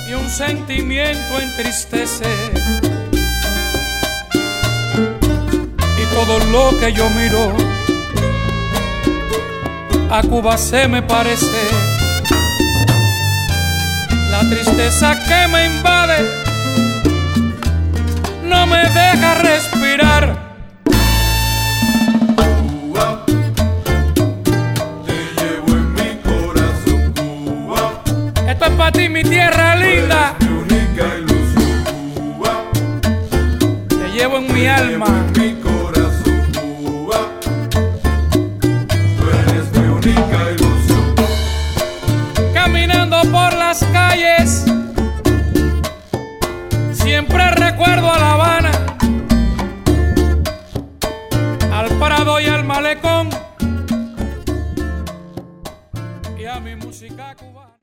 y un sentimiento entristece. Y todo lo que yo miro a Cuba se me parece. La tristeza que me invade no me deja respirar. Cuba, te llevo en mi corazón, Cuba. Esto es para ti, mi tierra linda. Tú eres mi única ilusión, Cuba. Te llevo en mi alma. Te llevo en mi corazón, Cuba. Tú eres mi única ilusión. Caminando por las calles, siempre recuerdo a La Habana, al Prado y al Malecón, y a mi música cubana.